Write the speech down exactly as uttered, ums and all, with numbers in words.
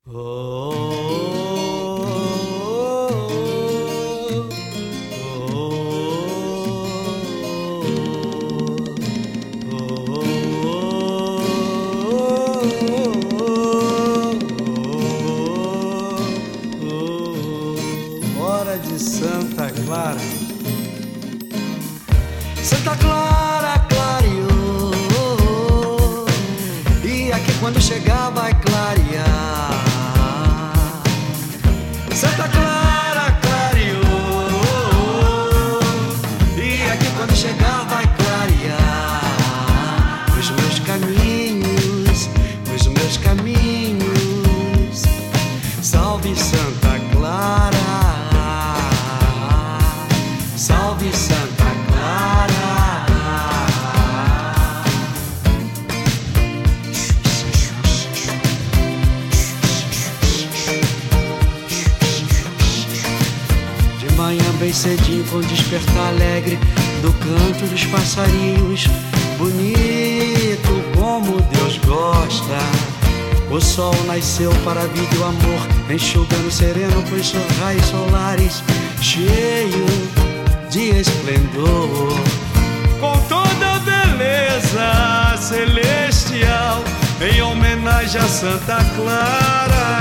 Hora de Santa Clara. Santa Clara clareou, e aqui quando chegar vai clarear. Santa Clara clareou, e aqui quando chegar vai clarear. Os meus caminhos, os meus caminhos. Salve Santa Clara, salve Santa Clara. De manhã bem cedinho, com despertar alegre do canto dos passarinhos, bonito como Deus gosta. O sol nasceu para a vida e o amor, enxugando sereno com seus raios solares, cheio de esplendor. Com toda a beleza celestial, em homenagem a Santa Clara.